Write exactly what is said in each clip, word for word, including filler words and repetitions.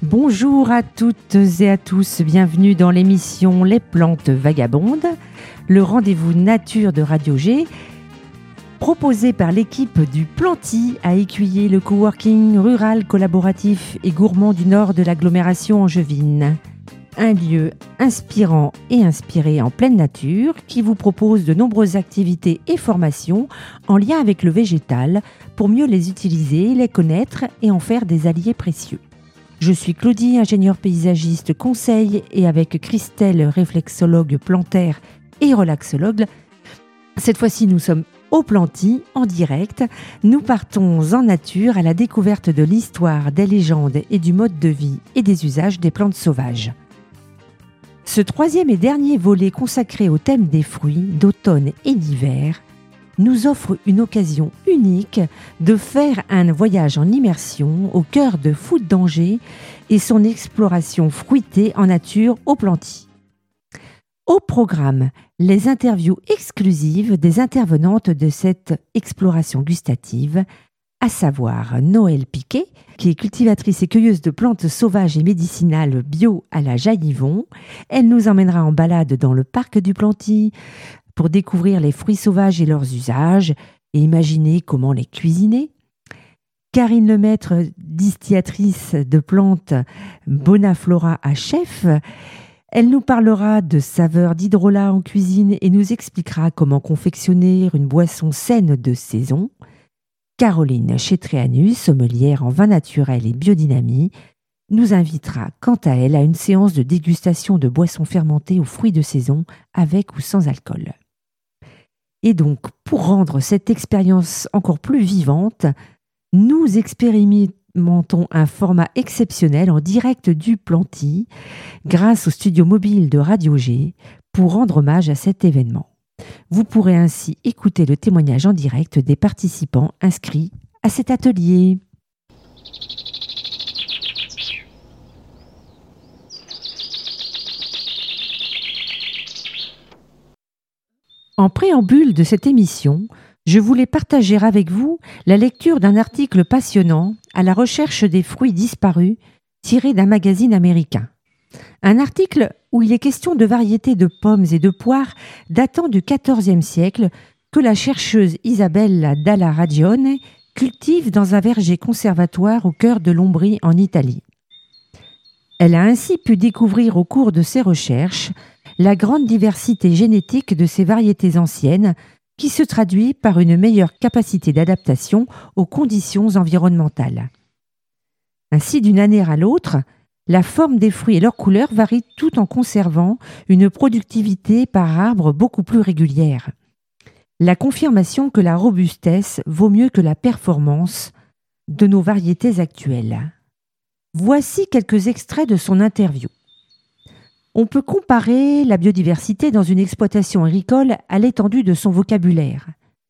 Bonjour à toutes et à tous, bienvenue dans l'émission Les Plantes Vagabondes, le rendez-vous nature de Radio G, proposé par l'équipe du Planty à Écuyer, le coworking rural collaboratif et gourmand du nord de l'agglomération angevine. Un lieu inspirant et inspiré en pleine nature qui vous propose de nombreuses activités et formations en lien avec le végétal pour mieux les utiliser, les connaître et en faire des alliés précieux. Je suis Claudie, ingénieure paysagiste conseil, et avec Christelle, réflexologue plantaire et relaxologue. Cette fois-ci, nous sommes au Planty, en direct. Nous partons en nature à la découverte de l'histoire, des légendes et du mode de vie et des usages des plantes sauvages. Ce troisième et dernier volet consacré au thème des fruits d'automne et d'hiver nous offre une occasion unique de faire un voyage en immersion au cœur de Foot d'Angers et son exploration fruitée en nature au Planty. Au programme, les interviews exclusives des intervenantes de cette exploration gustative, à savoir Noëlle Piquet, qui est cultivatrice et cueilleuse de plantes sauvages et médicinales bio à la Jaillivon. Elle nous emmènera en balade dans le parc du Planty pour découvrir les fruits sauvages et leurs usages et imaginer comment les cuisiner. Karine Lemaître, distillatrice de plantes Bonaflora à Chef, elle nous parlera de saveurs d'hydrolat en cuisine et nous expliquera comment confectionner une boisson saine de saison. Caroline Chetréanus, sommelière en vin naturel et biodynamie, nous invitera quant à elle à une séance de dégustation de boissons fermentées aux fruits de saison avec ou sans alcool. Et donc, pour rendre cette expérience encore plus vivante, nous expérimentons un format exceptionnel en direct du Planty grâce au studio mobile de Radio G pour rendre hommage à cet événement. Vous pourrez ainsi écouter le témoignage en direct des participants inscrits à cet atelier. En préambule de cette émission, je voulais partager avec vous la lecture d'un article passionnant à la recherche des fruits disparus tiré d'un magazine américain. Un article où il est question de variétés de pommes et de poires datant du quatorzième siècle que la chercheuse Isabella Dalla Ragione cultive dans un verger conservatoire au cœur de l'Ombrie en Italie. Elle a ainsi pu découvrir au cours de ses recherches la grande diversité génétique de ces variétés anciennes qui se traduit par une meilleure capacité d'adaptation aux conditions environnementales. Ainsi, d'une année à l'autre, la forme des fruits et leur couleur varient tout en conservant une productivité par arbre beaucoup plus régulière. La confirmation que la robustesse vaut mieux que la performance de nos variétés actuelles. Voici quelques extraits de son interview. On peut comparer la biodiversité dans une exploitation agricole à l'étendue de son vocabulaire.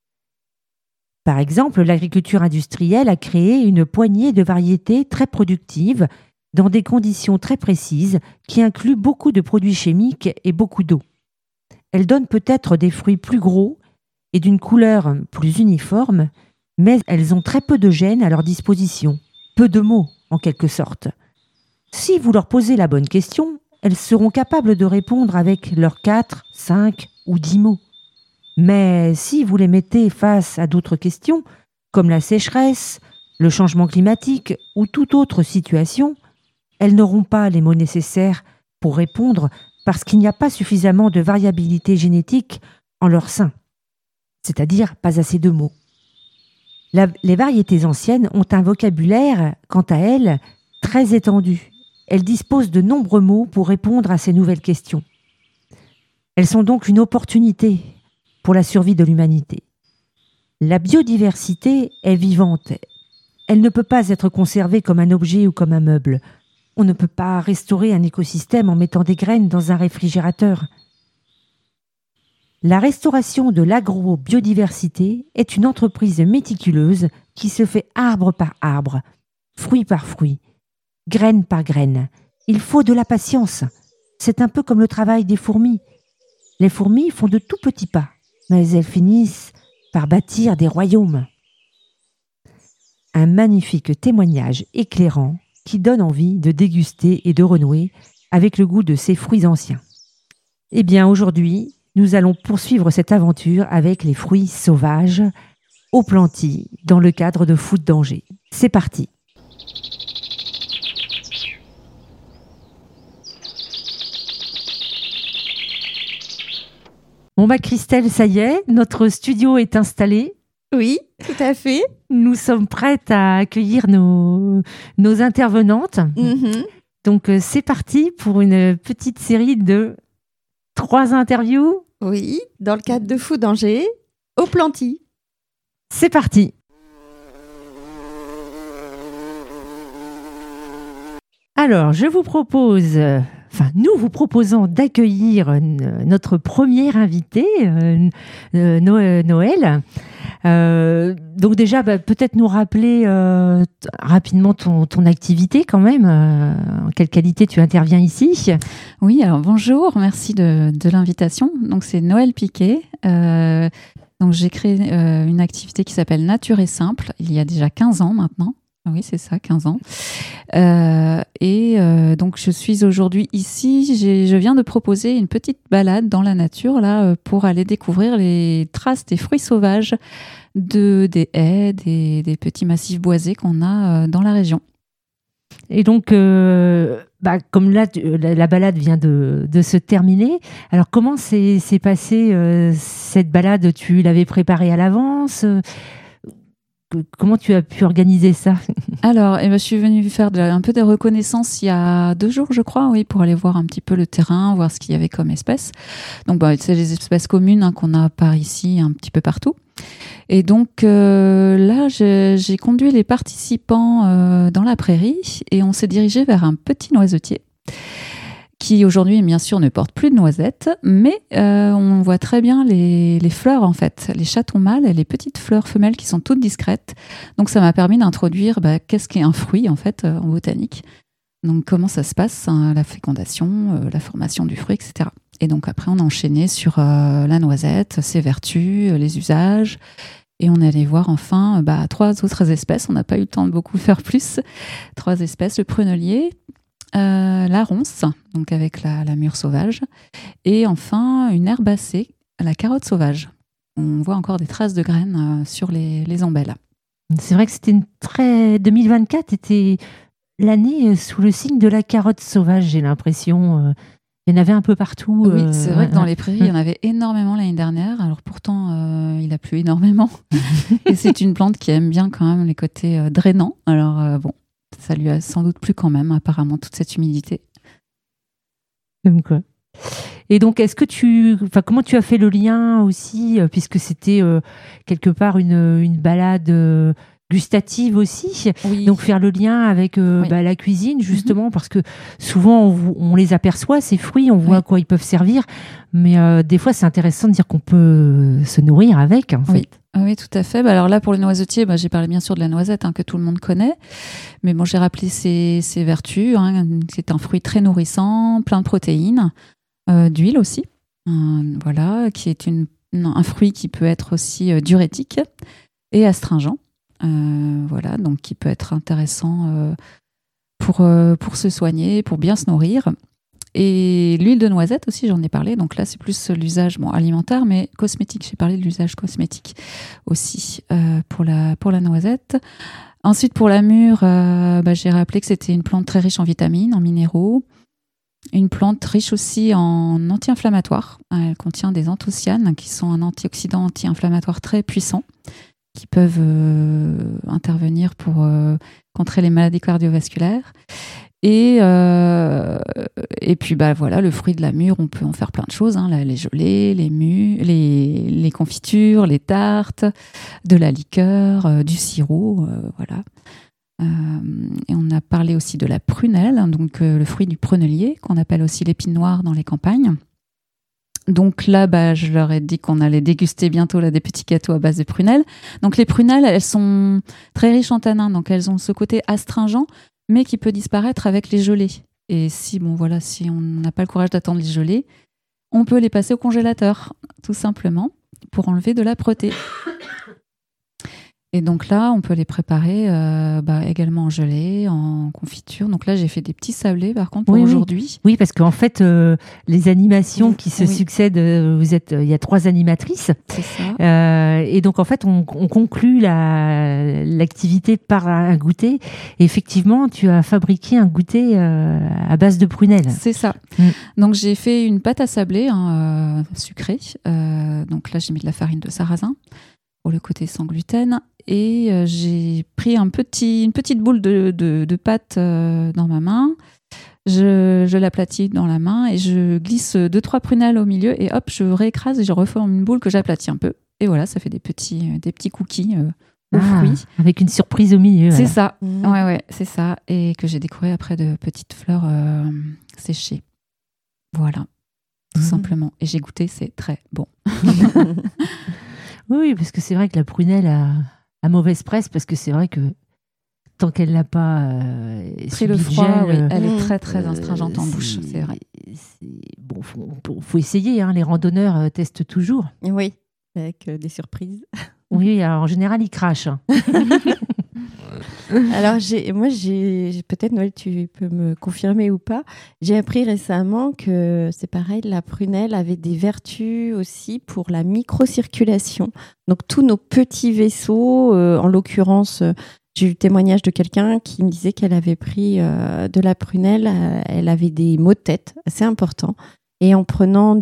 Par exemple, l'agriculture industrielle a créé une poignée de variétés très productives dans des conditions très précises qui incluent beaucoup de produits chimiques et beaucoup d'eau. Elles donnent peut-être des fruits plus gros et d'une couleur plus uniforme, mais elles ont très peu de gènes à leur disposition, peu de mots en quelque sorte. Si vous leur posez la bonne question, elles seront capables de répondre avec leurs quatre, cinq ou dix mots. Mais si vous les mettez face à d'autres questions, comme la sécheresse, le changement climatique ou toute autre situation, elles n'auront pas les mots nécessaires pour répondre parce qu'il n'y a pas suffisamment de variabilité génétique en leur sein, c'est-à-dire pas assez de mots. La, les variétés anciennes ont un vocabulaire, quant à elles, très étendu. Elles disposent de nombreux mots pour répondre à ces nouvelles questions. Elles sont donc une opportunité pour la survie de l'humanité. La biodiversité est vivante. Elle ne peut pas être conservée comme un objet ou comme un meuble. On ne peut pas restaurer un écosystème en mettant des graines dans un réfrigérateur. La restauration de l'agrobiodiversité est une entreprise méticuleuse qui se fait arbre par arbre, fruit par fruit, graine par graine. Il faut de la patience. C'est un peu comme le travail des fourmis. Les fourmis font de tout petits pas, mais elles finissent par bâtir des royaumes. Un magnifique témoignage éclairant qui donne envie de déguster et de renouer avec le goût de ces fruits anciens. Eh bien, aujourd'hui, nous allons poursuivre cette aventure avec les fruits sauvages au Planty dans le cadre de Food d'Angers. C'est parti! Bon bah Christelle, ça y est, notre studio est installé. Oui, tout à fait. Nous sommes prêtes à accueillir nos, nos intervenantes. Mm-hmm. Donc euh, c'est parti pour une petite série de trois interviews. Oui, dans le cadre de Food d'Angers, au Planty. C'est parti. Alors, je vous propose... Euh, Enfin, nous vous proposons d'accueillir n- notre première invitée, euh, euh, No- Noël. Euh, donc déjà, bah, peut-être nous rappeler euh, t- rapidement ton, ton activité quand même. Euh, en quelle qualité tu interviens ici? Oui, alors bonjour, merci de, de l'invitation. Donc c'est Noël Piquet. Euh, donc j'ai créé euh, une activité qui s'appelle Nature et Simple il y a déjà quinze ans maintenant. Oui, c'est ça, quinze ans. Euh, et euh, donc, je suis aujourd'hui ici. J'ai, je viens de proposer une petite balade dans la nature là pour aller découvrir les traces des fruits sauvages, de, des haies, des, des petits massifs boisés qu'on a dans la région. Et donc, euh, bah, comme là, tu- la, la balade vient de, de se terminer, alors comment s'est, s'est passée euh, cette balade? Tu l'avais préparée à l'avance? Comment tu as pu organiser ça? Alors, eh ben, je suis venue faire de, un peu de reconnaissance il y a deux jours, je crois, oui, pour aller voir un petit peu le terrain, voir ce qu'il y avait comme espèces. Donc, bah, c'est les espèces communes hein, qu'on a par ici, un petit peu partout. Et donc, euh, là, j'ai, j'ai conduit les participants euh, dans la prairie et on s'est dirigé vers un petit noisetier qui aujourd'hui, bien sûr, ne porte plus de noisettes, mais euh, on voit très bien les, les fleurs, en fait, les chatons mâles et les petites fleurs femelles qui sont toutes discrètes. Donc, ça m'a permis d'introduire bah, qu'est-ce qu'est un fruit, en fait, euh, en botanique. Donc, comment ça se passe, hein, la fécondation, euh, la formation du fruit, et cetera. Et donc, après, on a enchaîné sur euh, la noisette, ses vertus, euh, les usages. Et on est allé voir enfin bah, trois autres espèces. On n'a pas eu le temps de beaucoup faire plus. Trois espèces, le prunellier, Euh, la ronce, donc avec la, la mûre sauvage, et enfin une herbacée, la carotte sauvage. On voit encore des traces de graines euh, sur les, les ombelles. C'est vrai que c'était une très... deux mille vingt-quatre était l'année sous le signe de la carotte sauvage, j'ai l'impression. Il y en avait un peu partout. Oui, euh, c'est vrai que dans euh, les prairies, il y en avait énormément l'année dernière. Alors pourtant, euh, il a plu énormément. Et c'est une plante qui aime bien quand même les côtés euh, drainants. Alors euh, bon, ça lui a sans doute plu quand même, apparemment, toute cette humidité. Comme quoi. Et donc, est-ce que tu, enfin, comment tu as fait le lien aussi, euh, puisque c'était euh, quelque part une, une balade euh, gustative aussi, Oui. donc faire le lien avec euh, Oui. bah, la cuisine justement, parce que souvent on, on les aperçoit ces fruits, on voit Oui. à quoi ils peuvent servir, mais euh, des fois c'est intéressant de dire qu'on peut se nourrir avec. En Oui. fait. Oui, tout à fait. Bah, alors là, pour le noisetier, bah, j'ai parlé bien sûr de la noisette hein, que tout le monde connaît. Mais bon, j'ai rappelé ses, ses vertus. Hein. C'est un fruit très nourrissant, plein de protéines, euh, d'huile aussi. Euh, voilà, qui est une, un fruit qui peut être aussi euh, diurétique et astringent. Euh, voilà, donc qui peut être intéressant euh, pour, euh, pour se soigner, pour bien se nourrir. Et l'huile de noisette aussi, j'en ai parlé. Donc là, c'est plus l'usage bon, alimentaire, mais cosmétique. J'ai parlé de l'usage cosmétique aussi euh, pour, la, pour la noisette. Ensuite, pour la mûre, euh, bah, j'ai rappelé que c'était une plante très riche en vitamines, en minéraux. Une plante riche aussi en anti-inflammatoires. Elle contient des anthocyanes, qui sont un antioxydant anti-inflammatoire très puissant, qui peuvent euh, intervenir pour euh, contrer les maladies cardiovasculaires. Et, euh, et puis bah, voilà, le fruit de la mûre, on peut en faire plein de choses, hein, les gelées, les, mu- les, les confitures, les tartes, de la liqueur, euh, du sirop, euh, voilà. Euh, et on a parlé aussi de la prunelle, hein, donc euh, le fruit du prunellier, qu'on appelle aussi l'épine noire dans les campagnes. Donc là, bah, je leur ai dit qu'on allait déguster bientôt là, des petits gâteaux à base de prunelles. Donc les prunelles, elles sont très riches en tanins, donc elles ont ce côté astringent, mais qui peut disparaître avec les gelées. Et si, bon, voilà, si on n'a pas le courage d'attendre les gelées, on peut les passer au congélateur, tout simplement, pour enlever de l'âpreté. Et donc là, on peut les préparer euh, bah, également en gelée, en confiture. Donc là, j'ai fait des petits sablés, par contre, pour oui, aujourd'hui. Oui. oui, parce qu'en fait, euh, les animations qui se oui. succèdent, euh, vous êtes, il y a trois animatrices. C'est ça. Euh, et donc, en fait, on, on conclut la, l'activité par un goûter. Et effectivement, tu as fabriqué un goûter euh, à base de prunelle. C'est ça. Mm. Donc, j'ai fait une pâte à sablé hein, euh, sucrée. Euh, donc là, j'ai mis de la farine de sarrasin pour le côté sans gluten. Et euh, j'ai pris un petit, une petite boule de, de, de pâte euh, dans ma main. Je, je l'aplatis dans la main et je glisse deux, trois prunelles au milieu et hop, je réécrase et je reforme une boule que j'aplatis un peu. Et voilà, ça fait des petits, des petits cookies euh, aux ah, fruits. Avec une surprise au milieu. C'est voilà. ça. Mmh. Ouais, ouais, c'est ça. Et que j'ai décoré après de petites fleurs euh, séchées. Voilà, tout mmh. simplement. Et j'ai goûté, c'est très bon. Oui, parce que c'est vrai que la prunelle a, a mauvaise presse, parce que c'est vrai que tant qu'elle n'a pas euh, pris le froid, gel, oui. Elle est très très astringente euh, en bouche, c'est, c'est vrai. C'est, bon, faut, faut essayer. Hein, les randonneurs euh, testent toujours. Oui, avec euh, des surprises. Oui, alors, en général, ils crachent. Hein. Alors, j'ai, moi, j'ai, peut-être, Noël, tu peux me confirmer ou pas, j'ai appris récemment que c'est pareil, la prunelle avait des vertus aussi pour la microcirculation. Donc, tous nos petits vaisseaux, euh, en l'occurrence, euh, j'ai eu le témoignage de quelqu'un qui me disait qu'elle avait pris euh, de la prunelle, euh, elle avait des maux de tête assez importants. Et en prenant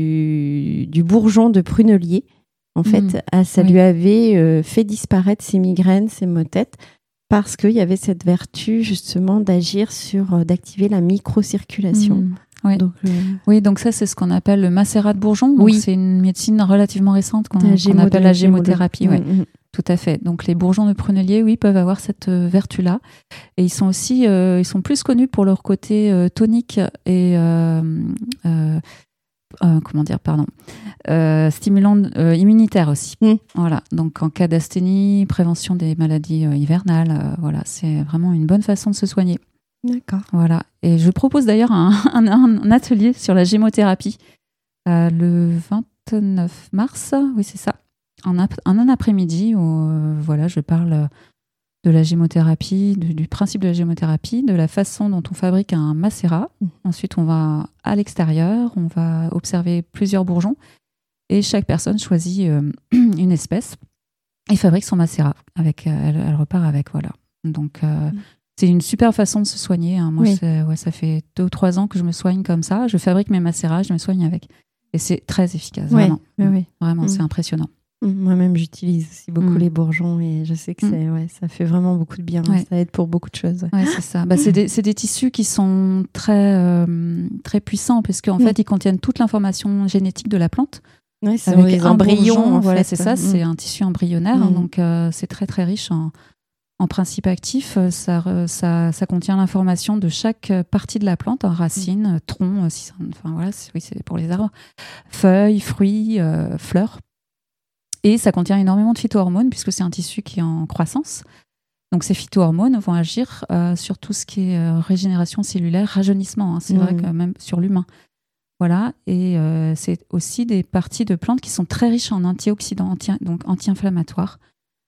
du, du bourgeon de prunelier, en fait, mmh, ça oui. lui avait euh, fait disparaître ses migraines, ses maux de tête, parce qu'il y avait cette vertu justement d'agir sur, euh, d'activer la microcirculation. Mmh, oui. Donc, euh... oui, donc ça c'est ce qu'on appelle le macérat de bourgeon. Donc oui. C'est une médecine relativement récente qu'on, qu'on appelle la gémothérapie. Ouais. Mmh. Tout à fait. Donc les bourgeons de prunelier, oui, peuvent avoir cette euh, vertu-là. Et ils sont aussi, euh, ils sont plus connus pour leur côté euh, tonique et euh, euh, Euh, comment dire, pardon, euh, stimulant euh, immunitaire aussi. Mm. Voilà. Donc en cas d'asthénie, prévention des maladies euh, hivernales, euh, voilà, c'est vraiment une bonne façon de se soigner. D'accord. Voilà. Et je propose d'ailleurs un, un, un atelier sur la gémothérapie euh, le vingt-neuf mars. Oui, c'est ça. En, ap- en un après-midi où euh, voilà, je parle de la gémothérapie, du, du principe de la gémothérapie, de la façon dont on fabrique un macérat. Mmh. Ensuite, on va à l'extérieur, on va observer plusieurs bourgeons et chaque personne choisit euh, une espèce et fabrique son macérat. Avec, euh, elle, elle repart avec, voilà. Donc, euh, mmh. c'est une super façon de se soigner. Hein. Moi, oui. c'est, ouais, ça fait deux ou trois ans que je me soigne comme ça. Je fabrique mes macérats, je me soigne avec. Et c'est très efficace, ouais. vraiment. Oui, oui. Vraiment, mmh. c'est impressionnant. Moi-même, j'utilise aussi beaucoup mmh. les bourgeons et je sais que c'est, mmh. ouais, ça fait vraiment beaucoup de bien. Ouais. Ça aide pour beaucoup de choses. Ouais, c'est ça. Bah, c'est, des, c'est des tissus qui sont très, euh, très puissants parce qu'en mmh. fait, ils contiennent toute l'information génétique de la plante. Ouais, c'est avec des embryons. En voilà, fait. c'est ça. Mmh. C'est un tissu embryonnaire. Mmh. Donc, euh, c'est très, très riche en, en principes actifs. Ça, ça, ça contient l'information de chaque partie de la plante, hein, racines, mmh. troncs, si ça, enfin, voilà, c'est, oui, c'est pour les arbres, feuilles, fruits, euh, fleurs. Et ça contient énormément de phytohormones puisque c'est un tissu qui est en croissance. Donc ces phytohormones vont agir euh, sur tout ce qui est euh, régénération cellulaire, rajeunissement. Hein, c'est mmh. vrai que même sur l'humain. Voilà. Et euh, c'est aussi des parties de plantes qui sont très riches en antioxydants, anti- donc anti-inflammatoires.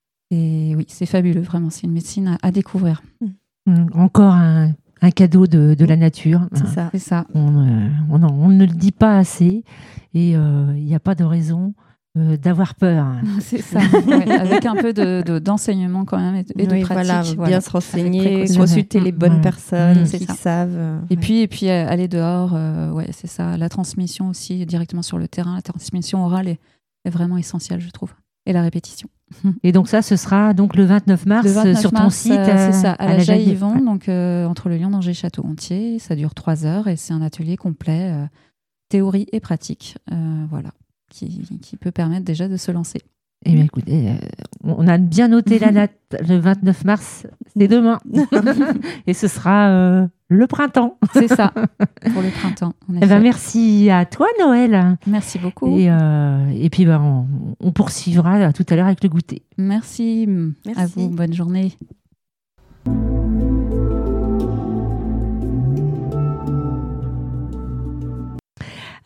Et oui, c'est fabuleux, vraiment. C'est une médecine à, à découvrir. Mmh. Encore un, un cadeau de, de la nature. C'est hein. ça. C'est ça. On, euh, on, on ne le dit pas assez et il euh, n'y a pas de raison Euh, d'avoir peur. C'est ça, ouais, avec un peu de, de, d'enseignement quand même et de, et de oui, pratique. Voilà, voilà. Bien se renseigner, consulter les bonnes voilà. personnes mmh, qui ça. savent. Euh, et, ouais. puis, et puis aller dehors, euh, ouais, c'est ça. La transmission aussi directement sur le terrain, la transmission orale est, est vraiment essentielle, je trouve. Et la répétition. Et donc ça, ce sera donc le vingt-neuf mars le vingt-neuf sur ton mars, site. Euh, c'est ça, à, à la Jaille-Yvon, ouais. donc euh, entre le Lion-d'Angers-Château-Gontier. Ça dure trois heures et c'est un atelier complet, euh, théorie et pratique. Euh, voilà. Qui, qui peut permettre déjà de se lancer. Eh bien, écoutez, euh, on a bien noté la date, le vingt-neuf mars, c'est demain. Et ce sera euh, le printemps. C'est ça, pour le printemps. Eh ben, merci à toi, Noël. Merci beaucoup. Et, euh, et puis, ben, on, on poursuivra tout à l'heure avec le goûter. Merci, merci. À vous. Bonne journée.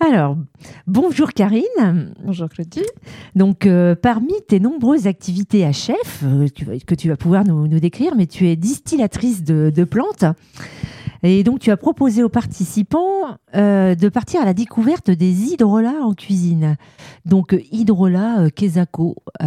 Alors, bonjour Karine. Bonjour Claudie. Donc, euh, parmi tes nombreuses activités à chef, euh, tu vas- que tu vas pouvoir nous, nous décrire, mais tu es distillatrice de, de plantes. Et donc, tu as proposé aux participants euh, de partir à la découverte des hydrolats en cuisine. Donc, euh, hydrolat euh, Quesaco. Euh...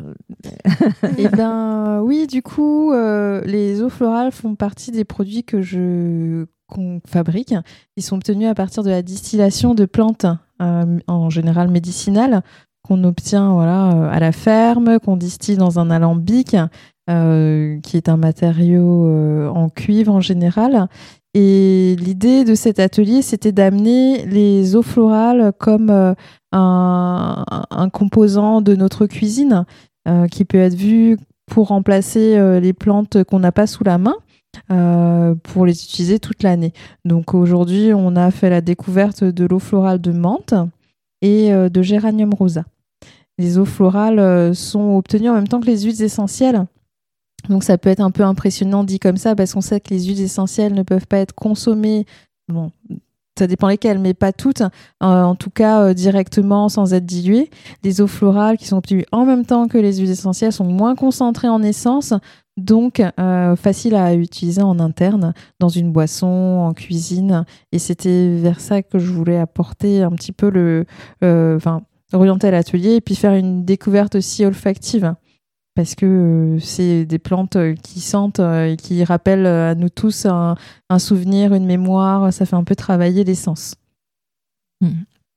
Eh ben oui, du coup, euh, les eaux florales font partie des produits que je qu'on fabrique. Ils sont obtenus à partir de la distillation de plantes, euh, en général médicinales, qu'on obtient voilà, euh, à la ferme, qu'on distille dans un alambic, euh, qui est un matériau euh, en cuivre en général. Et l'idée de cet atelier, c'était d'amener les eaux florales comme euh, un, un composant de notre cuisine, euh, qui peut être vu pour remplacer euh, les plantes qu'on n'a pas sous la main, euh, pour les utiliser toute l'année. Donc aujourd'hui, on a fait la découverte de l'eau florale de menthe et euh, de géranium rosa. Les eaux florales euh, sont obtenues en même temps que les huiles essentielles. Donc ça peut être un peu impressionnant dit comme ça, parce qu'on sait que les huiles essentielles ne peuvent pas être consommées, bon, ça dépend lesquelles, mais pas toutes, euh, en tout cas euh, directement sans être diluées. Les eaux florales qui sont obtenues en même temps que les huiles essentielles sont moins concentrées en essence, donc euh, facile à utiliser en interne, dans une boisson, en cuisine. Et c'était vers ça que je voulais apporter un petit peu le... Euh, enfin, orienter l'atelier et puis faire une découverte aussi olfactive. Parce que euh, c'est des plantes euh, qui sentent euh, et qui rappellent euh, à nous tous un, un souvenir, une mémoire. Ça fait un peu travailler les sens. Oui,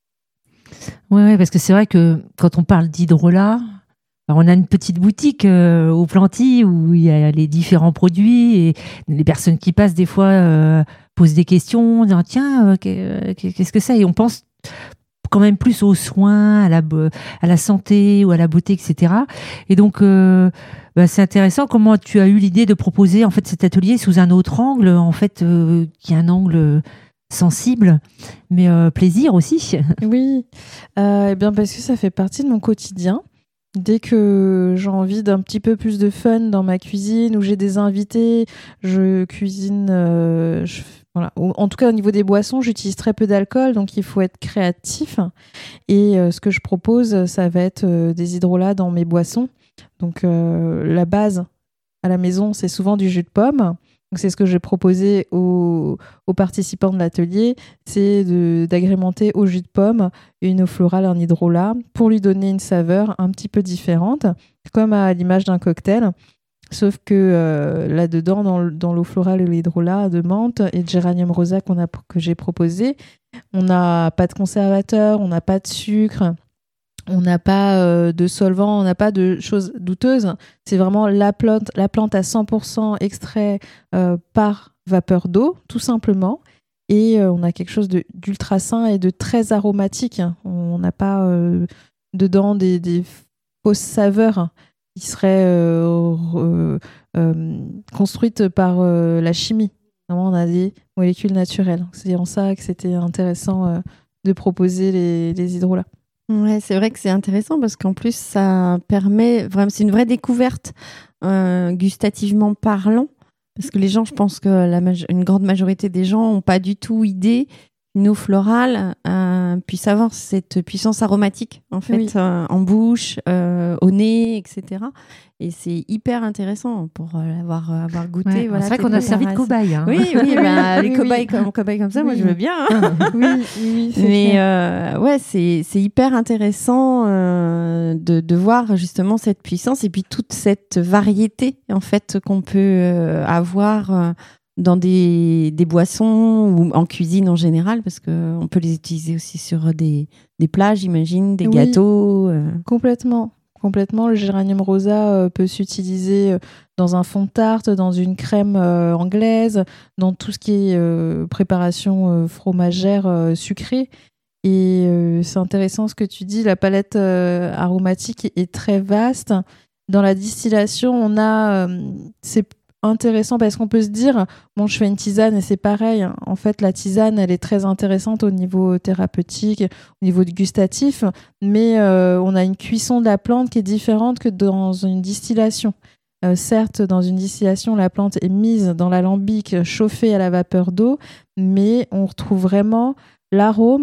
ouais, parce que c'est vrai que quand on parle d'hydrolat, on a une petite boutique euh, au Planty où il y a les différents produits et les personnes qui passent des fois euh, posent des questions, disant tiens, euh, qu'est-ce que c'est? Et on pense quand même plus aux soins, à la, à la santé ou à la beauté, et cetera. Et donc, euh, bah, c'est intéressant comment tu as eu l'idée de proposer en fait cet atelier sous un autre angle, en fait, euh, qui est un angle sensible, mais euh, plaisir aussi. Oui, euh, eh bien parce que ça fait partie de mon quotidien. Dès que j'ai envie d'un petit peu plus de fun dans ma cuisine, où j'ai des invités, je cuisine... Euh, je, voilà. En tout cas, au niveau des boissons, j'utilise très peu d'alcool, donc il faut être créatif. Et euh, ce que je propose, ça va être euh, des hydrolats dans mes boissons. Donc euh, la base à la maison, c'est souvent du jus de pomme. Donc, c'est ce que j'ai proposé aux, aux participants de l'atelier, c'est de, d'agrémenter au jus de pomme une eau florale en hydrolat pour lui donner une saveur un petit peu différente, comme à l'image d'un cocktail. Sauf que euh, là-dedans, dans, dans l'eau florale et l'hydrolat de menthe et de géranium rosa qu'on a, que j'ai proposé, on n'a pas de conservateur, on n'a pas de sucre, on n'a pas euh, de solvant, on n'a pas de choses douteuses. C'est vraiment la plante, la plante à cent pour cent extrait euh, par vapeur d'eau, tout simplement. Et euh, on a quelque chose de, d'ultra sain et de très aromatique. On n'a pas euh, dedans des, des fausses saveurs qui seraient euh, euh, euh, construites par euh, la chimie. Vraiment, on a des molécules naturelles. C'est en ça que c'était intéressant euh, de proposer les, les hydrolats. Ouais, c'est vrai que c'est intéressant parce qu'en plus, ça permet vraiment, c'est une vraie découverte euh, gustativement parlant. Parce que les gens, je pense que la maje- une grande majorité des gens n'ont pas du tout idée qu'une eau florale euh, puisse avoir cette puissance aromatique, en fait, Oui. euh, en bouche, euh, au nez, et cetera. Et c'est hyper intéressant pour euh, l'avoir euh, avoir goûté. Ouais, voilà, c'est vrai tes qu'on a servi de préparations. cobaye. Hein. Oui, oui, ben, les Oui, cobayes oui. comme, cobayes comme ça, moi Oui. je veux bien. Hein. Oui, oui, oui, c'est Mais clair. euh, ouais, c'est, c'est hyper intéressant euh, de, de voir justement cette puissance et puis toute cette variété en fait qu'on peut euh, avoir euh, dans des, des boissons ou en cuisine en général, parce qu'on peut les utiliser aussi sur des, des plats, j'imagine, des Oui. gâteaux. euh. Complètement. Complètement. Le géranium rosa euh, peut s'utiliser euh, dans un fond de tarte, dans une crème euh, anglaise, dans tout ce qui est euh, préparation euh, fromagère euh, sucrée. Et euh, c'est intéressant ce que tu dis, la palette euh, aromatique est très vaste. Dans la distillation, on a, euh, c'est intéressant parce qu'on peut se dire, bon, je fais une tisane et c'est pareil. En fait, la tisane, elle est très intéressante au niveau thérapeutique, au niveau du gustatif, mais euh, on a une cuisson de la plante qui est différente que dans une distillation. Euh, certes, dans une distillation, la plante est mise dans l'alambic, chauffée à la vapeur d'eau, mais on retrouve vraiment l'arôme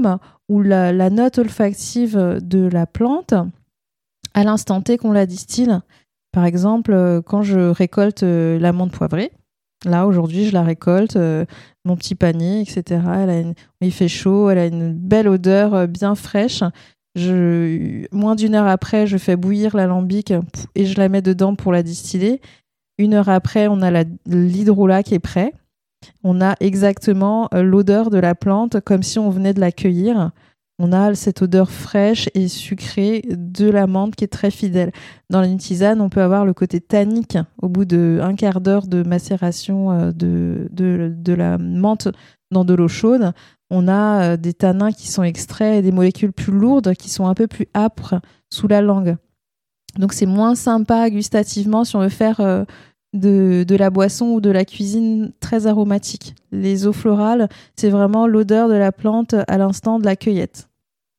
où la, la note olfactive de la plante, à l'instant T qu'on la distille, par exemple, euh, quand je récolte euh, l'amande poivrée, là aujourd'hui je la récolte, euh, mon petit panier, et cetera. Elle a une... Il fait chaud, elle a une belle odeur euh, bien fraîche. Je... Moins d'une heure après, je fais bouillir l'alambic et je la mets dedans pour la distiller. Une heure après, on a la... l'hydrolat qui est prêt. On a exactement euh, l'odeur de la plante comme si on venait de la cueillir. On a cette odeur fraîche et sucrée de la menthe qui est très fidèle. Dans une tisane, on peut avoir le côté tannique au bout d'un quart d'heure de macération de, de, de la menthe dans de l'eau chaude. On a des tanins qui sont extraits et des molécules plus lourdes qui sont un peu plus âpres sous la langue. Donc c'est moins sympa gustativement si on veut faire euh, de, de la boisson ou de la cuisine très aromatique. Les eaux florales, c'est vraiment l'odeur de la plante à l'instant de la cueillette.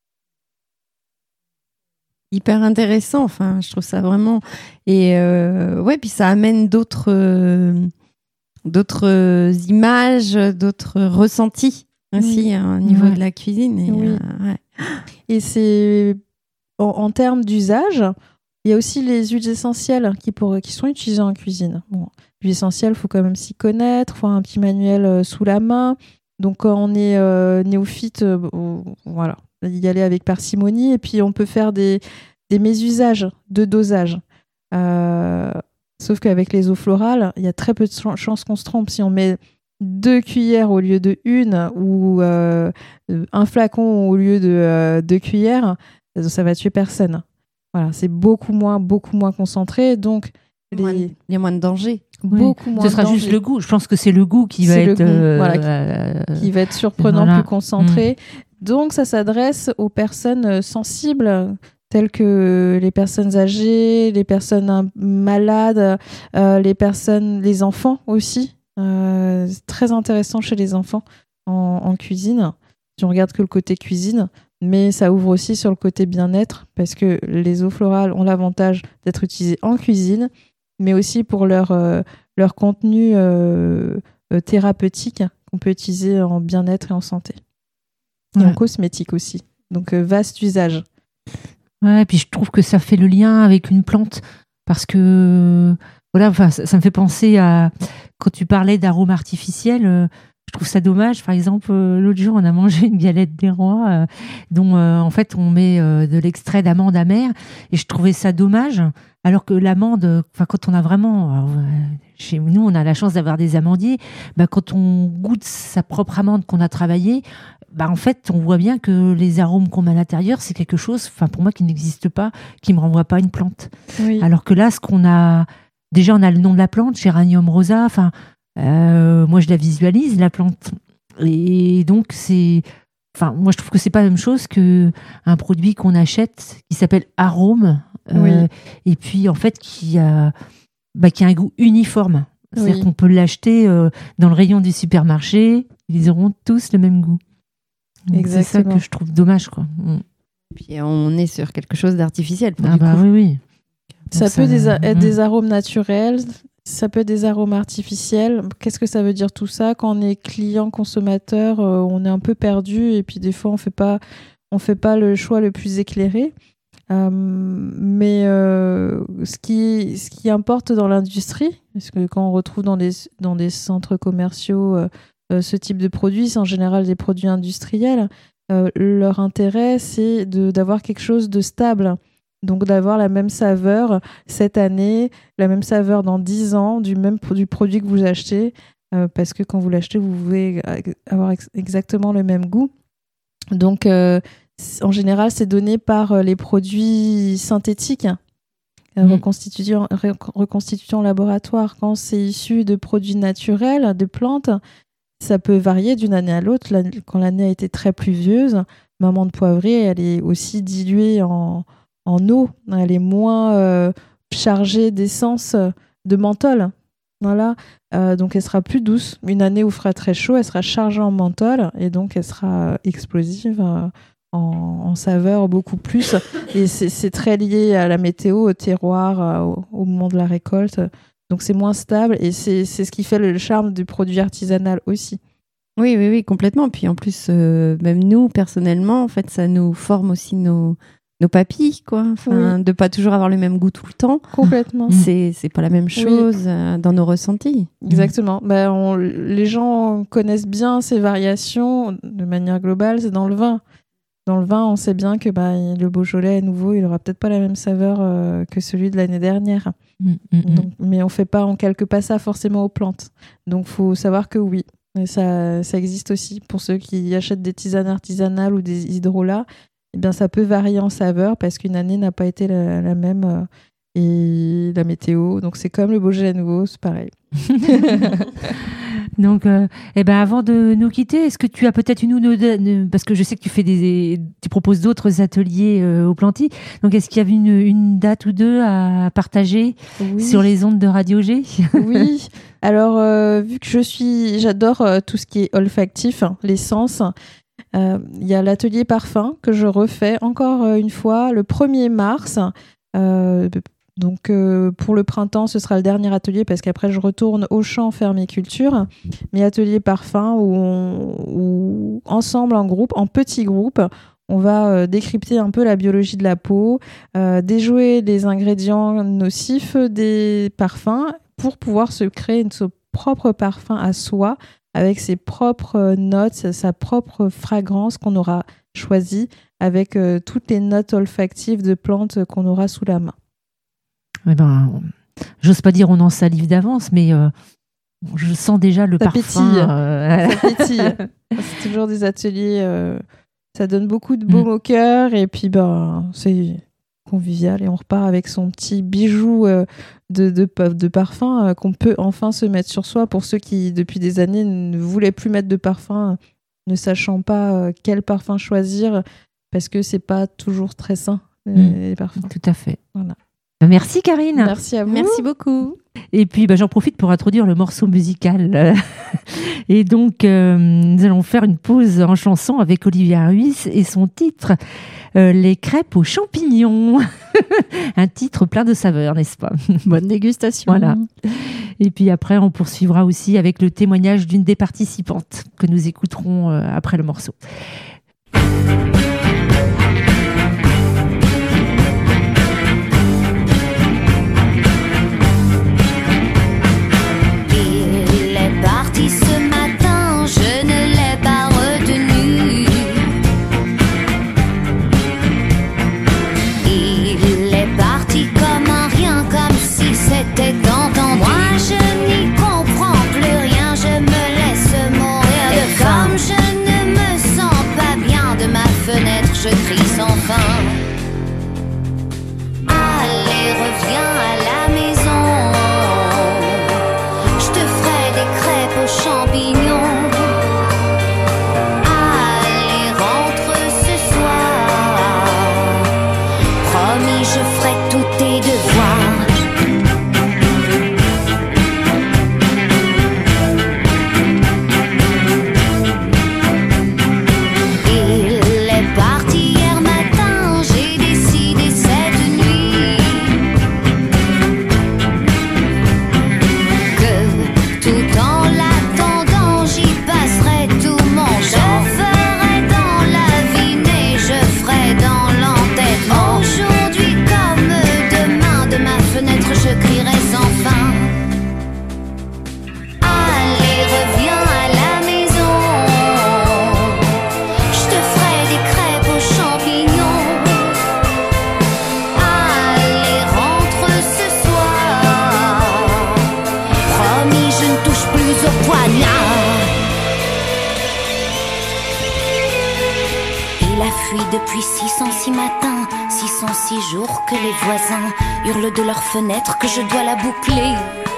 Hyper intéressant, enfin, je trouve ça vraiment... Et euh, ouais, puis ça amène d'autres, euh, d'autres images, d'autres ressentis aussi, oui. Hein, au niveau ouais. de la cuisine. Et, oui. euh, ouais. Et c'est... En, en termes d'usage... Il y a aussi les huiles essentielles qui, pour, qui sont utilisées en cuisine. Bon, l'huile essentielle, il faut quand même s'y connaître, il faut un petit manuel euh, sous la main. Donc, quand on est euh, néophyte, euh, voilà, y aller avec parcimonie. Et puis, on peut faire des, des mésusages de dosage. Euh, sauf qu'avec les eaux florales, il y a très peu de ch- chances qu'on se trompe. Si on met deux cuillères au lieu de une ou euh, un flacon au lieu de euh, deux cuillères, ça va tuer personne. Voilà, c'est beaucoup moins, beaucoup moins concentré, donc les... il y a moins de danger. Oui. Beaucoup moins. Ce sera de juste le goût. Je pense que c'est le goût qui va être, goût, euh, voilà, euh, qui, qui va être surprenant, voilà. Plus concentré. Mmh. Donc, ça s'adresse aux personnes sensibles, telles que les personnes âgées, les personnes malades, euh, les personnes, les enfants aussi. Euh, c'est très intéressant chez les enfants en, en cuisine. Si on regarde que le côté cuisine. Mais ça ouvre aussi sur le côté bien-être parce que les eaux florales ont l'avantage d'être utilisées en cuisine, mais aussi pour leur, euh, leur contenu euh, euh, thérapeutique qu'on peut utiliser en bien-être et en santé. Et ouais. En cosmétique aussi. Donc, euh, vaste usage. Ouais, et puis je trouve que ça fait le lien avec une plante parce que, voilà, enfin, ça, ça me fait penser à, quand tu parlais d'arômes artificiels, euh, je trouve ça dommage. Par exemple, euh, l'autre jour, on a mangé une galette des rois euh, dont, euh, en fait, on met euh, de l'extrait d'amande amère. Et je trouvais ça dommage. Alors que l'amande, enfin, quand on a vraiment... Alors, euh, chez nous, on a la chance d'avoir des amandiers. Bah, quand on goûte sa propre amande qu'on a travaillée, bah, en fait, on voit bien que les arômes qu'on met à l'intérieur, c'est quelque chose, enfin, pour moi, qui n'existe pas, qui ne me renvoie pas à une plante. Oui. Alors que là, ce qu'on a... Déjà, on a le nom de la plante, Géranium rosa, enfin... Euh, moi, je la visualise, la plante. Et donc, c'est... Enfin, moi, je trouve que c'est pas la même chose qu'un produit qu'on achète qui s'appelle Arôme. Euh, oui. Et puis, en fait, qui a, bah, qui a un goût uniforme. C'est-à-dire oui. qu'on peut l'acheter euh, dans le rayon du supermarché. Ils auront tous le même goût. Donc, c'est ça que je trouve dommage, quoi. Et puis, on est sur quelque chose d'artificiel. Ah bah coup. oui, oui. Ça, ça peut des a- être mmh. des arômes naturels. Ça peut être des arômes artificiels. Qu'est-ce que ça veut dire tout ça ? Quand on est client, consommateur, euh, on est un peu perdu et puis des fois, on fait pas, on fait pas le choix le plus éclairé. Euh, mais euh, ce, qui, ce qui importe dans l'industrie, parce que quand on retrouve dans des, dans des centres commerciaux euh, euh, ce type de produits, c'est en général des produits industriels, euh, leur intérêt, c'est de, d'avoir quelque chose de stable. Donc d'avoir la même saveur cette année, la même saveur dans dix ans, du même du produit que vous achetez, euh, parce que quand vous l'achetez, vous pouvez avoir ex- exactement le même goût. Donc euh, en général, c'est donné par les produits synthétiques, euh, mmh. reconstitués, ré- reconstitués en laboratoire. Quand c'est issu de produits naturels, de plantes, ça peut varier d'une année à l'autre. La, quand l'année a été très pluvieuse, l'amande poivrée, elle est aussi diluée en en eau, elle est moins euh, chargée d'essence de menthol. Voilà. Euh, donc elle sera plus douce. Une année où il fera très chaud, elle sera chargée en menthol et donc elle sera explosive euh, en, en saveur beaucoup plus. Et c'est, c'est très lié à la météo, au terroir, euh, au, au moment de la récolte. Donc c'est moins stable et c'est, c'est ce qui fait le charme du produit artisanal aussi. Oui, oui, oui, complètement. Puis en plus, euh, même nous, personnellement, en fait, ça nous forme aussi nos, nos papilles, quoi. Enfin, Oui. de pas toujours avoir le même goût tout le temps. Complètement. C'est, c'est pas la même chose euh, dans nos ressentis. Exactement. Ben, on- les gens connaissent bien ces variations de manière globale, c'est dans le vin. Dans le vin, on sait bien que bah, le Beaujolais à nouveau, il aura peut-être pas la même saveur euh, que celui de l'année dernière. Mm, mm, mm. Donc, mais on fait pas, on calque pas ça forcément aux plantes. Donc, faut savoir que oui, et ça, ça existe aussi pour ceux qui achètent des tisanes artisanales ou des hydrolats. Eh bien, ça peut varier en saveur parce qu'une année n'a pas été la, la même euh, et la météo. Donc, c'est comme le Beaujolais à nouveau, c'est pareil. Donc, euh, eh ben, avant de nous quitter, est-ce que tu as peut-être une ou deux, une- parce que je sais que tu fais des, tu proposes d'autres ateliers euh, au Planty. Donc, est-ce qu'il y avait une, une date ou deux à partager Oui. sur les ondes de Radio G? Oui, alors euh, vu que je suis, j'adore euh, tout ce qui est olfactif, hein, les sens. euh, Il y a l'atelier parfum que je refais encore euh, une fois le premier mars. Euh, donc euh, pour le printemps, ce sera le dernier atelier parce qu'après je retourne au champ faire mes cultures. Mais atelier parfum où, on- où ensemble en groupe, en petits groupes, on va euh, décrypter un peu la biologie de la peau, euh, déjouer les ingrédients nocifs des parfums pour pouvoir se créer une, son propre parfum à soi avec ses propres notes, sa propre fragrance qu'on aura choisie avec euh, toutes les notes olfactives de plantes qu'on aura sous la main. Eh ben, j'ose pas dire on en salive d'avance, mais euh, je sens déjà le Ça parfum. pétille. euh, Ça pétille. C'est toujours des ateliers, euh, ça donne beaucoup de baume Mm. au cœur et puis ben, c'est convivial et on repart avec son petit bijou euh, de, de, de parfum euh, qu'on peut enfin se mettre sur soi pour ceux qui, depuis des années, ne voulaient plus mettre de parfum, euh, ne sachant pas euh, quel parfum choisir parce que c'est pas toujours très sain, euh, Mm. les parfums. Tout à fait. Voilà. Ben, merci Karine. Merci à vous. Merci beaucoup. Et puis, bah, j'en profite pour introduire le morceau musical. Et donc, euh, nous allons faire une pause en chanson avec Olivia Ruiz et son titre euh, Les crêpes aux champignons. Un titre plein de saveurs, n'est-ce pas? Bonne dégustation. Voilà. Et puis après, on poursuivra aussi avec le témoignage d'une des participantes que nous écouterons euh, après le morceau. Il est parti ce matin, je ne l'ai pas retenu. Il est parti comme un rien, comme si c'était entendu. Moi je n'y comprends plus rien, je me laisse mourir de faim. Comme je ne me sens pas bien de ma fenêtre, je crie sans fin. Allez, reviens à la maison. Je te ferai des crêpes aux champignons. Allez, rentre ce soir. Promis, je ferai tous tes devoirs. Il est parti hier matin, j'ai décidé cette nuit que tout en l'attendant, j'y passerai tout mon temps. Je ferai dans la vie, mais je ferai dans l'entête. Aujourd'hui comme demain, de ma fenêtre, je crierai sans fin. Allez, reviens à la maison. Je te ferai des crêpes aux champignons. Allez, rentre ce soir. Promis, je ne touche plus au poignard. Il a fui depuis six cent six matins, six cent six jours que les voisins hurlent de leur fenêtre que je dois la boucler.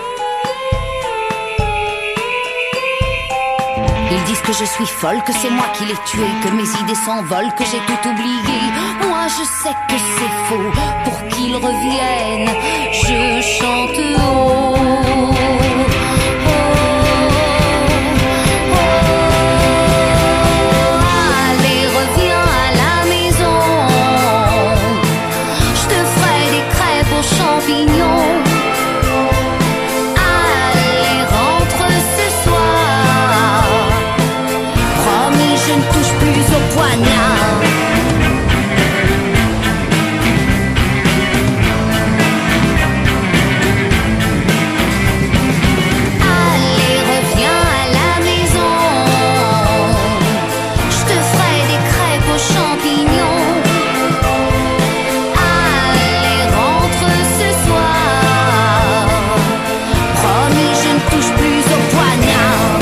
Ils disent que je suis folle, que c'est moi qui l'ai tué, que mes idées s'envolent, que j'ai tout oublié. Moi je sais que c'est faux, pour qu'ils reviennent, je chante haut. Oh, oh, oh. Allez, reviens à la maison. Je te ferai des crêpes aux champignons. Allez, rentre ce soir. je ne touche plus au poignard. Allez, reviens à la maison, je te ferai des crêpes aux champignons. Allez, rentre ce soir, promis, je ne touche plus au poignard.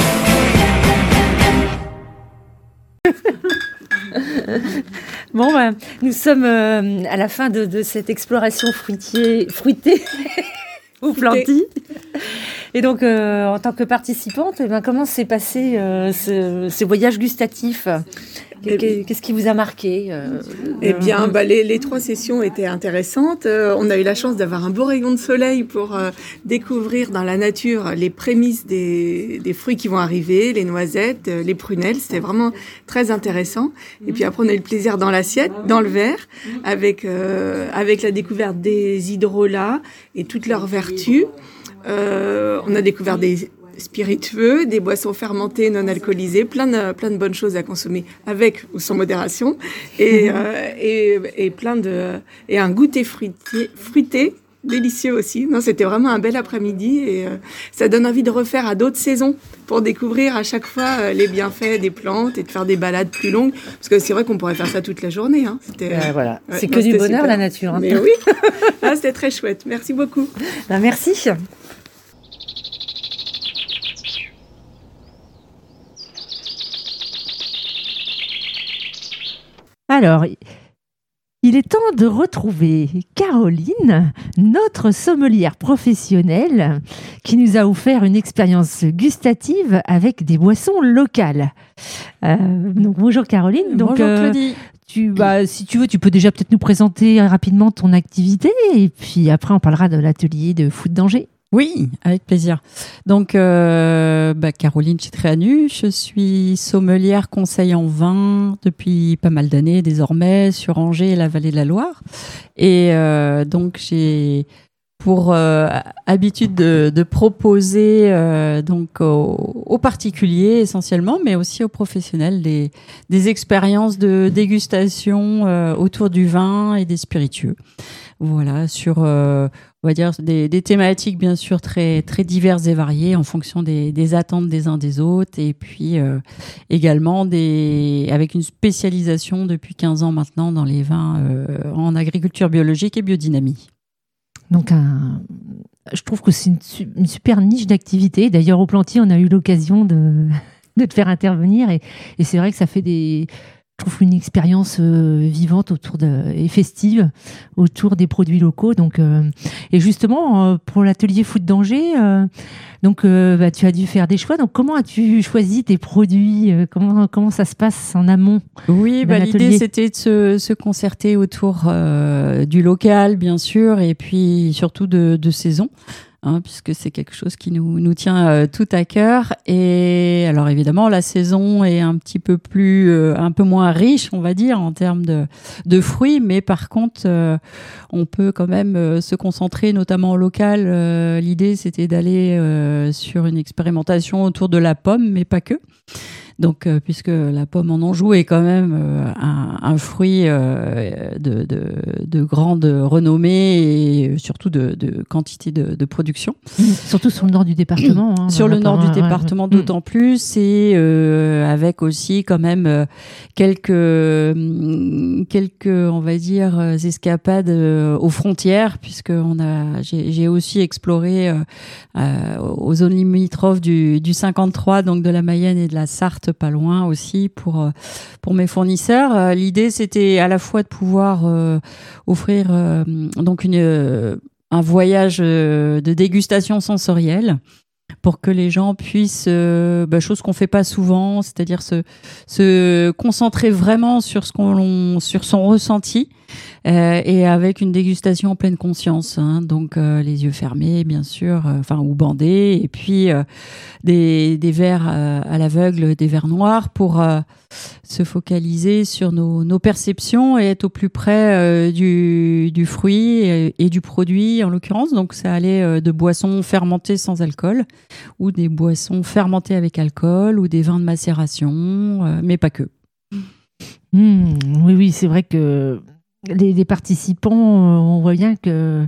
Bon, ben, nous sommes euh, à la fin de, de cette exploration fruitier, fruitée ou plantie. Et donc, euh, en tant que participante, eh ben, comment s'est passé euh, ce, ce voyage gustatif ? Qu'est-ce qui vous a marqué euh, Eh bien, bah, les, les trois sessions étaient intéressantes. Euh, on a eu la chance d'avoir un beau rayon de soleil pour euh, découvrir dans la nature les prémices des, des fruits qui vont arriver, les noisettes, euh, les prunelles. C'était vraiment très intéressant. Et puis après, on a eu le plaisir dans l'assiette, dans le verre, avec, euh, avec la découverte des hydrolats et toutes leurs vertus. Euh, on a découvert des spiritueux, des boissons fermentées non alcoolisées, plein de, plein de bonnes choses à consommer avec ou sans modération, et, euh, et, et plein de et un goûter fruité, fruité délicieux aussi. Non, c'était vraiment un bel après-midi et euh, ça donne envie de refaire à d'autres saisons pour découvrir à chaque fois euh, les bienfaits des plantes et de faire des balades plus longues, parce que c'est vrai qu'on pourrait faire ça toute la journée. Hein. C'était, euh, voilà, ouais, c'est non, que du bonheur super. La nature. Hein. Mais oui, ah, c'était très chouette. Merci beaucoup. Ben, merci. Alors, il est temps de retrouver Caroline, notre sommelière professionnelle, qui nous a offert une expérience gustative avec des boissons locales. Euh, donc, bonjour Caroline. Donc, Bonjour euh, Claudie. tu, bah, si tu veux, tu peux déjà peut-être nous présenter rapidement ton activité et puis après on parlera de l'atelier de foot d'Angers. Oui, avec plaisir. Donc, euh, bah, Caroline Chitréanu, je suis sommelière conseil en vin depuis pas mal d'années désormais sur Angers et la vallée de la Loire. Et euh, donc, j'ai pour euh, habitude de, de proposer euh, donc aux, aux particuliers essentiellement, mais aussi aux professionnels, des, des expériences de dégustation euh, autour du vin et des spiritueux. Voilà, sur, euh, on va dire, des, des thématiques bien sûr très, très diverses et variées en fonction des, des attentes des uns des autres, et puis euh, également des, avec une spécialisation depuis quinze ans maintenant dans les vins euh, en agriculture biologique et biodynamie. Donc, un... je trouve que c'est une, su- une super niche d'activité. D'ailleurs, au Plantier, on a eu l'occasion de, de te faire intervenir. Et, et c'est vrai que ça fait des... Je trouve une expérience euh, vivante autour de, et festive autour des produits locaux. Donc, euh, et justement, euh, pour l'atelier foot d'Angers, euh, donc, euh, bah, tu as dû faire des choix. Donc, comment as-tu choisi tes produits ? euh, comment, comment ça se passe en amont ? Oui, d'un bah, atelier. l'idée c'était de se, se concerter autour euh, du local, bien sûr, et puis surtout de, de saison. Hein, puisque c'est quelque chose qui nous, nous tient euh, tout à cœur. Et alors évidemment, la saison est un petit peu plus, euh, un peu moins riche, on va dire, en termes de, de fruits, mais par contre, euh, on peut quand même euh, se concentrer, notamment au local. Euh, l'idée, c'était d'aller euh, sur une expérimentation autour de la pomme, mais pas que. Donc, euh, puisque la pomme en Anjou est quand même euh, un, un fruit euh, de, de, de grande renommée et surtout de, de quantité de, de production. Mmh, surtout sur le nord du département. Hein, Sur le nord du ouais, département, ouais. d'autant plus, et euh, avec aussi quand même euh, quelques, hum, quelques, on va dire, euh, escapades euh, aux frontières, puisque on a, j'ai, j'ai aussi exploré euh, euh, aux zones limitrophes du, du cinquante-trois, donc de la Mayenne et de la Sarthe, pas loin aussi pour euh, pour mes fournisseurs. Euh, l'idée c'était à la fois de pouvoir euh, offrir euh, donc une euh, un voyage euh, de dégustation sensorielle pour que les gens puissent, euh, bah, chose qu'on fait pas souvent, c'est-à-dire se se concentrer vraiment sur ce qu'on sur son ressenti. Euh, et avec une dégustation en pleine conscience, hein, donc euh, les yeux fermés bien sûr, euh, enfin ou bandés, et puis euh, des, des verres euh, à l'aveugle, des verres noirs pour euh, se focaliser sur nos, nos perceptions et être au plus près euh, du, du fruit et, et du produit en l'occurrence. Donc ça allait euh, de boissons fermentées sans alcool ou des boissons fermentées avec alcool ou des vins de macération, euh, mais pas que. Mmh, oui, oui, c'est vrai que les, les participants, on voit bien que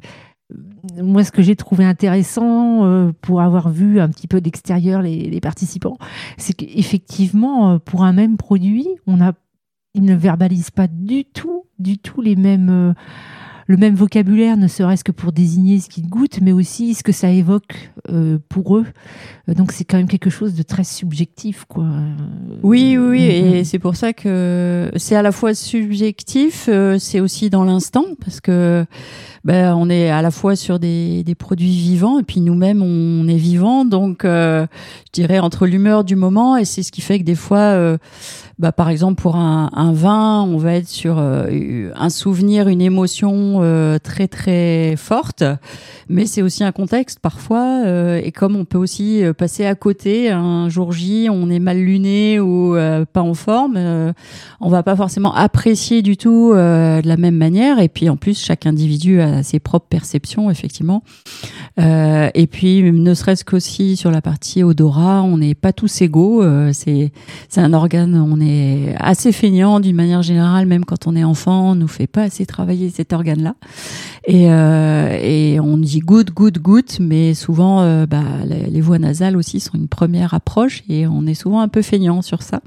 moi, ce que j'ai trouvé intéressant euh, pour avoir vu un petit peu d'extérieur les, les participants, c'est qu'effectivement, euh, pour un même produit, on a, ils ne verbalisent pas du tout, du tout les mêmes, euh, le même vocabulaire, ne serait-ce que pour désigner ce qu'ils goûtent, mais aussi ce que ça évoque euh, pour eux. Donc, c'est quand même quelque chose de très subjectif, quoi. Oui, oui, oui, Mmh. et c'est pour ça que c'est à la fois subjectif, euh, c'est aussi dans l'instant, parce que ben, on est à la fois sur des, des produits vivants, et puis nous-mêmes, on est vivants, donc euh, je dirais entre l'humeur du moment, et c'est ce qui fait que des fois, euh, bah, par exemple, pour un, un vin, on va être sur euh, un souvenir, une émotion euh, très, très forte, mais c'est aussi un contexte parfois, euh, et comme on peut aussi passer à côté, un jour J, on est mal luné ou euh, pas en forme, euh, on va pas forcément apprécier du tout euh, de la même manière, et puis en plus, chaque individu a ses propres perceptions, effectivement. Euh, et puis, ne serait-ce qu'aussi sur la partie odorat, on n'est pas tous égaux, euh, c'est, c'est un organe, on est assez feignant d'une manière générale, même quand on est enfant, on nous fait pas assez travailler cet organe-là. Et, euh, et on dit goûte, goûte, goûte, mais souvent, euh, bah, les, les voies nasales aussi sont une première approche et on est souvent un peu feignant sur ça.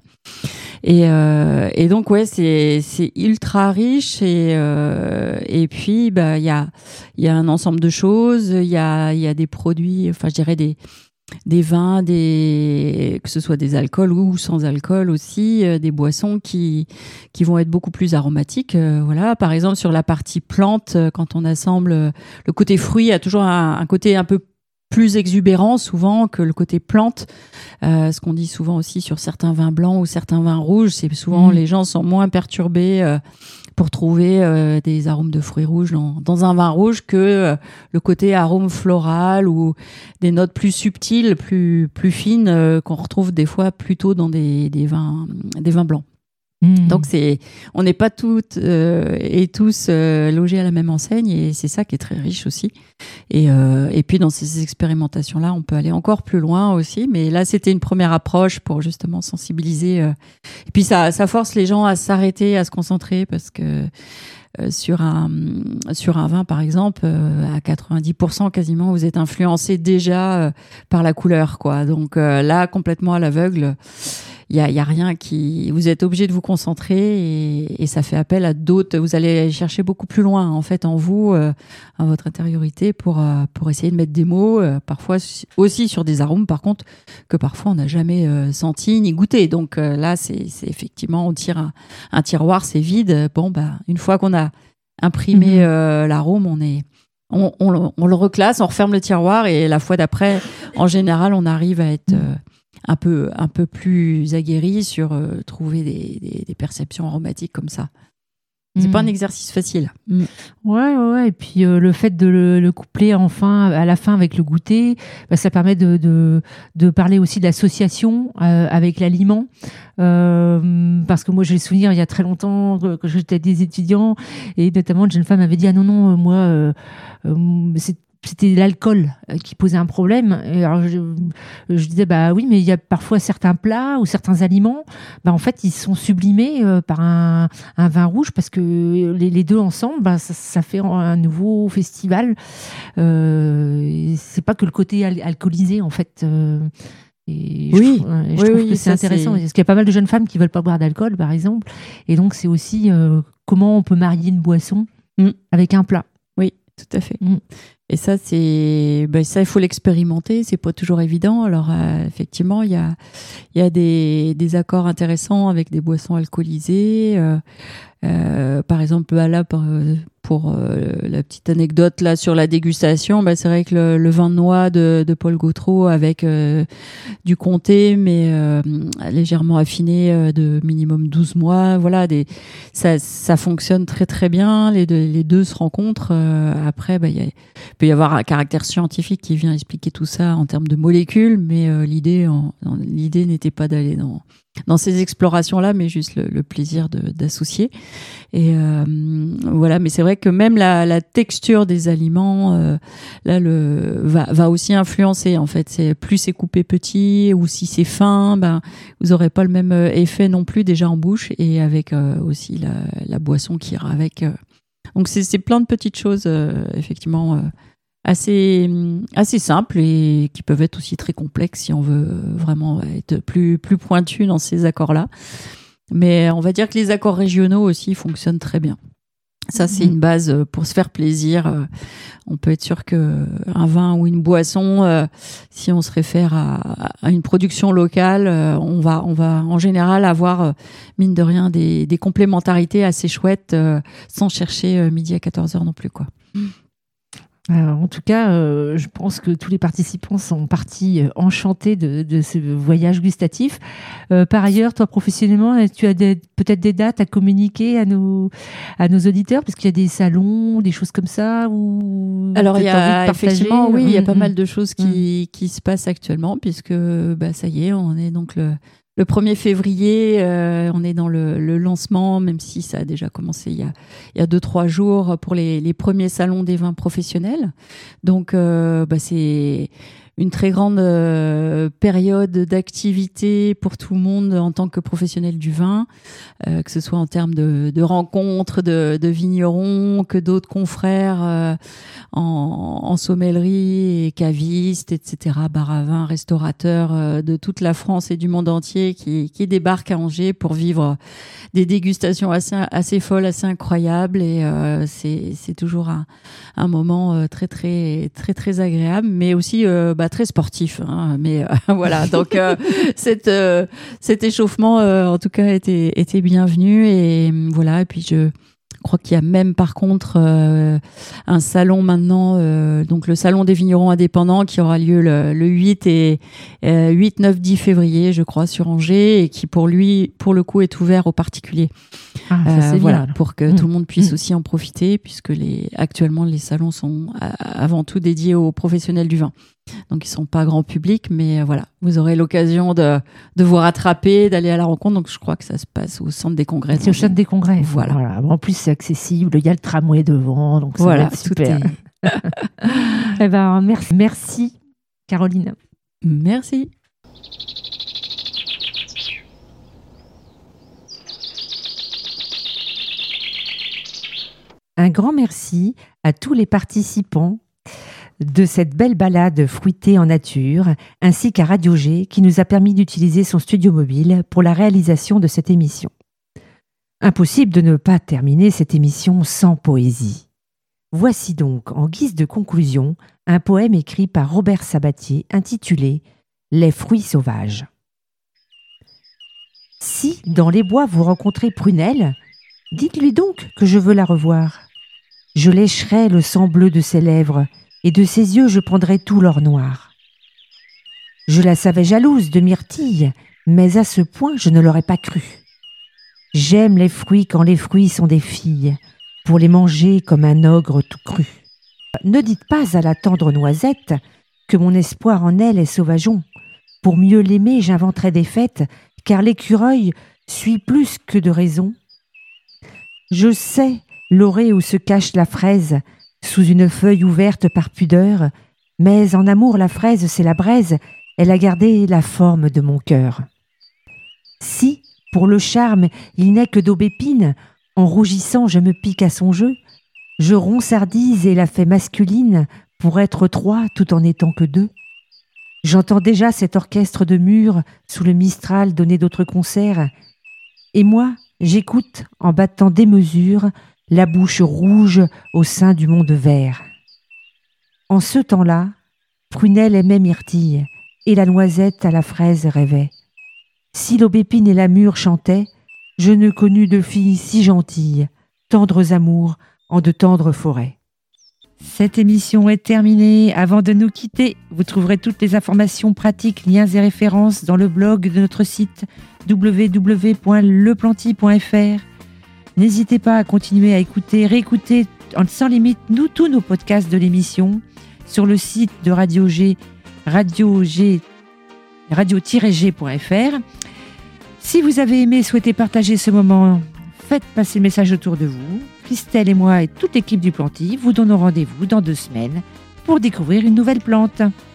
Et, euh, et donc, ouais, c'est, c'est ultra riche et, euh, et puis, bah, il y a, il y a un ensemble de choses, il y a, il y a des produits, enfin, je dirais des, des vins, des, que ce soit des alcools ou sans alcool aussi, euh, des boissons qui, qui vont être beaucoup plus aromatiques. Euh, voilà, par exemple, sur la partie plante, euh, quand on assemble, euh, le côté fruit a toujours un, un côté un peu plus exubérant souvent que le côté plante. Euh, ce qu'on dit souvent aussi sur certains vins blancs ou certains vins rouges, c'est souvent mmh. les gens sont moins perturbés euh, pour trouver euh, des arômes de fruits rouges dans, dans un vin rouge que euh, le côté arôme floral ou des notes plus subtiles, plus plus fines euh, qu'on retrouve des fois plutôt dans des des vins des vins blancs. Mmh. Donc c'est, on n'est pas toutes euh, et tous euh, logés à la même enseigne et c'est ça qui est très riche aussi. Et euh, et puis dans ces expérimentations-là, on peut aller encore plus loin aussi. Mais là, c'était une première approche pour justement sensibiliser. Euh, et puis ça, ça force les gens à s'arrêter, à se concentrer parce que euh, sur un sur un vin par exemple, euh, à quatre-vingt-dix pour cent quasiment, vous êtes influencé déjà euh, par la couleur, quoi. Donc euh, là, complètement à l'aveugle. Il y a, y a rien qui, vous êtes obligé de vous concentrer et, et ça fait appel à d'autres. Vous allez chercher beaucoup plus loin en fait en vous, euh, à votre intériorité pour euh, pour essayer de mettre des mots. Euh, parfois aussi sur des arômes par contre que parfois on n'a jamais euh, senti ni goûté. Donc euh, là c'est c'est effectivement on tire un, un tiroir, c'est vide. Bon bah une fois qu'on a imprimé mmh. euh, l'arôme, on est on, on on le reclasse, on referme le tiroir et la fois d'après en général on arrive à être euh, un peu un peu plus aguerri sur euh, trouver des, des, des perceptions aromatiques comme ça. C'est mmh. pas un exercice facile. Mmh. Ouais, ouais, ouais. Et puis euh, le fait de le, le coupler enfin à la fin avec le goûter, bah, ça permet de, de de parler aussi de l'association euh, avec l'aliment. Euh, parce que moi j'ai le souvenir il y a très longtemps que, que j'étais des étudiants et notamment une jeune femme m'avait dit ah non non moi euh, euh, c'est c'était l'alcool qui posait un problème. Et alors je, je disais bah oui, mais il y a parfois certains plats ou certains aliments, bah en fait ils sont sublimés euh, par un, un vin rouge parce que les, les deux ensemble, bah, ça, ça fait un nouveau festival. Euh, c'est pas que le côté al- alcoolisé en fait. Euh, et oui, je, euh, je oui, trouve oui, que c'est intéressant c'est... parce qu'il y a pas mal de jeunes femmes qui veulent pas boire d'alcool par exemple, et donc c'est aussi euh, comment on peut marier une boisson mm. avec un plat. Oui, tout à fait. Mm. Et ça, c'est, ben ça, il faut l'expérimenter. C'est pas toujours évident. Alors, euh, effectivement, il y a, il y a des, des accords intéressants avec des boissons alcoolisées. Euh, euh, par exemple, là, pour, pour euh, la petite anecdote là sur la dégustation, bah, c'est vrai que le, le vin de noix de, de Paul Gautreau avec euh, du comté, mais euh, légèrement affiné euh, de minimum douze mois, voilà, des, ça, ça fonctionne très très bien. Les deux, les deux se rencontrent. Euh, après, bah, il y a, peut y avoir un caractère scientifique qui vient expliquer tout ça en termes de molécules, mais euh, l'idée, en, l'idée n'était pas d'aller dans dans ces explorations-là, mais juste le, le plaisir de, d'associer. Et euh, voilà, mais c'est vrai que même la, la texture des aliments, euh, là, le va, va aussi influencer. En fait, c'est plus c'est coupé petit ou si c'est fin, ben vous aurez pas le même effet non plus déjà en bouche et avec euh, aussi la, la boisson qui ira avec. Euh. Donc c'est, c'est plein de petites choses euh, effectivement. Euh, assez assez simples et qui peuvent être aussi très complexes si on veut vraiment être plus plus pointu dans ces accords-là. Mais on va dire que les accords régionaux aussi fonctionnent très bien. Ça, c'est une base pour se faire plaisir. On peut être sûr que un vin ou une boisson, si on se réfère à, à une production locale, on va on va en général avoir mine de rien des des complémentarités assez chouettes sans chercher midi à quatorze heures non plus, quoi. Alors, en tout cas, euh, je pense que tous les participants sont partis euh, enchantés de, de ce voyage gustatif. Euh, par ailleurs, toi, professionnellement, tu as des, peut-être des dates à communiquer à nos, à nos auditeurs, parce qu'il y a des salons, des choses comme ça où Alors, il y a effectivement, oui, il y a pas mmh, mal de choses qui, mmh. qui se passent actuellement, puisque bah, ça y est, on est donc le... Le premier février, euh, on est dans le, le lancement, même si ça a déjà commencé il y a, il y a deux, trois jours pour les, les premiers salons des vins professionnels. Donc, euh, bah, c'est une très grande euh, période d'activité pour tout le monde en tant que professionnel du vin, euh, que ce soit en termes de, de rencontres, de, de vignerons, que d'autres confrères euh, en, en sommellerie et cavistes, et cetera, bar à vin, restaurateurs euh, de toute la France et du monde entier qui, qui débarquent à Angers pour vivre des dégustations assez, assez folles, assez incroyables. Et euh, c'est, c'est toujours un, un moment euh, très, très, très, très agréable, mais aussi euh, bah, très sportif, hein, mais euh, voilà. Donc euh, cette, euh, cet échauffement, euh, en tout cas, était, était bienvenu et voilà. Et puis je crois qu'il y a même par contre euh, un salon maintenant, euh, donc le salon des vignerons indépendants qui aura lieu le, le huit et euh, huit, neuf, dix février, je crois, sur Angers et qui pour lui, pour le coup, est ouvert aux particuliers. Ah, ça, euh, c'est voilà, bien, pour que mmh. tout le monde puisse mmh. aussi en profiter, puisque les actuellement les salons sont avant tout dédiés aux professionnels du vin. Donc ils sont pas grand public, mais euh, voilà, vous aurez l'occasion de de vous rattraper, d'aller à la rencontre. Donc je crois que ça se passe au centre des congrès. C'est au centre des congrès. Voilà. voilà. En plus c'est accessible, il y a le tramway devant, donc ça voilà, va être super. Tout est... eh ben merci, merci Caroline. Merci. Un grand merci à tous les participants de cette belle balade fruitée en nature, ainsi qu'à Radio G qui nous a permis d'utiliser son studio mobile pour la réalisation de cette émission. Impossible de ne pas terminer cette émission sans poésie. Voici donc, en guise de conclusion, un poème écrit par Robert Sabatier intitulé « Les fruits sauvages ». Si, dans les bois, vous rencontrez Prunelle, dites-lui donc que je veux la revoir. Je lécherai le sang bleu de ses lèvres, et de ses yeux je prendrai tout l'or noir. Je la savais jalouse de Myrtille, mais à ce point je ne l'aurais pas cru. J'aime les fruits quand les fruits sont des filles, pour les manger comme un ogre tout cru. Ne dites pas à la tendre noisette que mon espoir en elle est sauvageon. Pour mieux l'aimer, j'inventerai des fêtes, car l'écureuil suit plus que de raison. Je sais l'orée où se cache la fraise, sous une feuille ouverte par pudeur, mais en amour la fraise c'est la braise, elle a gardé la forme de mon cœur. Si, pour le charme, il n'est que d'aubépine, en rougissant je me pique à son jeu, je ronsardise et la fais masculine pour être trois tout en étant que deux. J'entends déjà cet orchestre de mûres sous le Mistral donner d'autres concerts, et moi j'écoute en battant des mesures la bouche rouge au sein du monde vert. En ce temps-là, Prunelle aimait Myrtille, et la noisette à la fraise rêvait. Si l'aubépine et la mûre chantaient, je ne connus de filles si gentilles, tendres amours en de tendres forêts. Cette émission est terminée. Avant de nous quitter, vous trouverez toutes les informations pratiques, liens et références dans le blog de notre site w w w point leplanty point f r. N'hésitez pas à continuer à écouter, réécouter sans limite nous tous nos podcasts de l'émission sur le site de Radio G, radio G, radio tiret g point f r. Si vous avez aimé et souhaitez partager ce moment, faites passer le message autour de vous. Christelle et moi et toute l'équipe du Plantis vous donnons rendez-vous dans deux semaines pour découvrir une nouvelle plante.